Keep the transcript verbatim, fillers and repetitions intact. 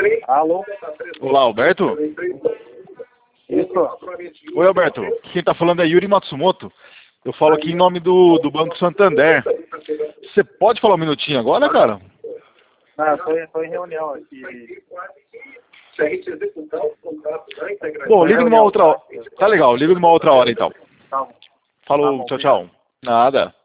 Alô? Olá, Alberto? Isso. Oi, Alberto. Quem tá falando é Yuri Matsumoto. Eu falo aqui em nome do, do Banco Santander. Você pode falar um minutinho agora, cara? Ah, tô, em- tô em reunião aqui. Bom, liga numa outra hora. Tá legal, liga numa outra hora então. Tá bom. Tá Falou, bom, tchau, obrigado. tchau. Nada.